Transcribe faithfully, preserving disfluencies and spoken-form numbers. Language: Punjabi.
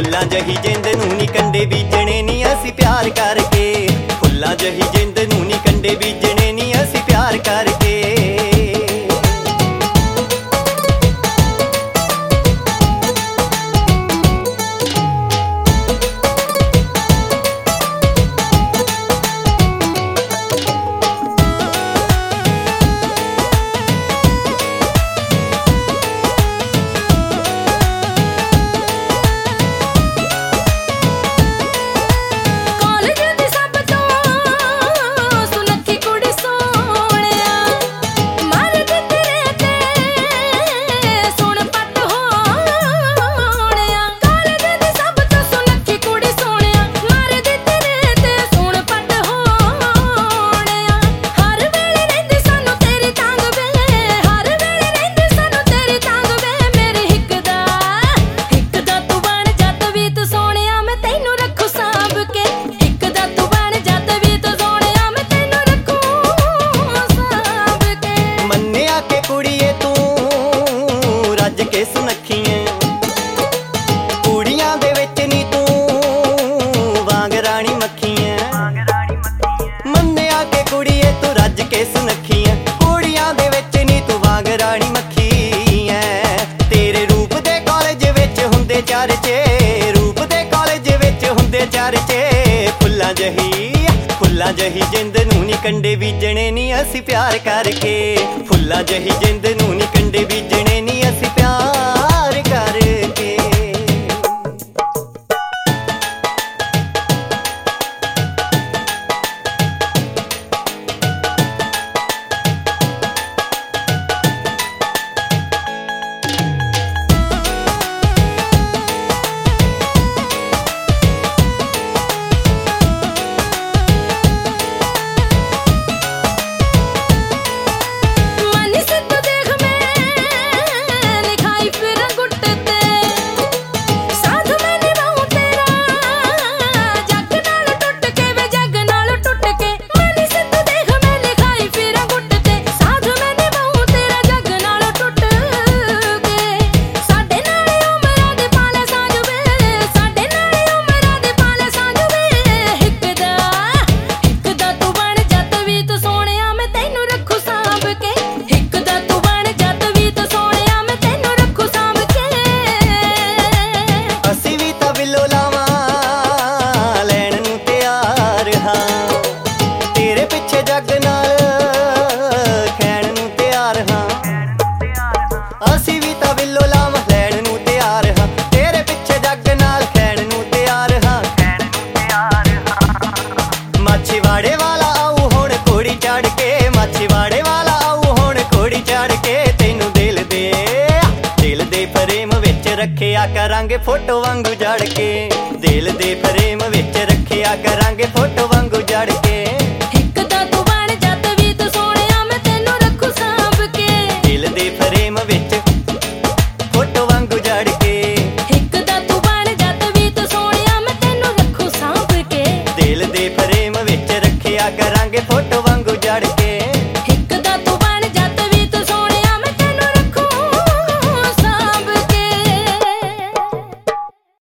ਫੁੱਲਾਂ ਜਹੀ ਜਿੰਦ ਨੂੰ ਨੀ ਕੰਡੇ ਬੀਜਣੇ ਨੀ ਅਸੀਂ ਪਿਆਰ ਕਰਕੇ। ਫੁੱਲਾਂ ਜਹੀ ਜਿੰਦ ਨੂੰ ਨੀ ਕੰਡੇ ਬੀਜਣੇ ਨੀ ਅਸੀਂ ਪਿਆਰ ਕਰਕੇ। ਕੁੜੀਆਂ ਦੇ ਵਿੱਚ ਨੀ ਤੂੰ ਵਾਂਗ ਰਾਣੀ ਮੱਖੀ ਐ, ਮੰਨਿਆ ਕਿ ਕੁੜੀਏ ਤੂੰ ਰੱਜ ਕੇ ਸੁਨੱਖੀ ਐ। ਕੁੜੀਆਂ ਦੇ ਵਿੱਚ ਨੀ ਤੂੰ ਵਾਂਗ ਰਾਣੀ ਮੱਖੀ ਐ। ਤੇਰੇ ਰੂਪ ਦੇ ਕਾਲਜ ਵਿੱਚ ਹੁੰਦੇ ਚਰਚੇ, ਰੂਪ ਦੇ ਕਾਲਜ ਵਿੱਚ ਹੁੰਦੇ ਚਰਚੇ। ਫੁੱਲਾਂ ਜਹੀ ਫੁੱਲਾਂ ਜਹੀ ਜਿੰਦ ਨੂੰ ਨੀ ਕੰਡੇ ਬੀਜਣੇ ਨੀ ਅਸੀਂ ਪਿਆਰ ਕਰਕੇ। ਫੁੱਲਾਂ ਜਹੀ ਜਿੰਦ ਨੂੰ ਨੀ ਕੰਡੇ ਬੀਜਣੇ ਨੀ ਅਸੀਂ ਪਿਆਰ ਕਰਕੇ। ਅਸੀਂ ਵੀ ਤਾਂ ਬਿੱਲੋ ਲਾਵਾਂ ਲੈਣ ਨੂੰ ਤਿਆਰ ਹਾਂ, ਤੇਰੇ ਪਿੱਛੇ ਜੱਗ ਨਾਲ ਖੈਣ ਨੂੰ ਤਿਆਰ ਹਾਂ। ਮਾਛੀਵਾੜੇ ਵਾਲਾ ਆਊ ਹੁਣ ਘੋੜੀ ਚੜ ਕੇ, ਮਾਛੀਵਾੜੇ ਵਾਲਾ ਆਊ ਹੁਣ ਘੋੜੀ ਚੜ ਕੇ। ਤੈਨੂੰ ਦਿਲ ਦੇ ਦਿਲ ਦੇ ਫਰੇਮ ਵਿੱਚ ਰੱਖਿਆ ਕਰਾਂਗੇ ਫੋਟੋ ਵਾਂਗੂ ਜੜ ਕੇ। ਦਿਲ ਦੇ ਫਰੇਮ ਵਿੱਚ ਰੱਖਿਆ ਕਰਾਂਗੇ ਫੋਟੋ ਵਾਂਗੂ ਜੜ ਕੇ।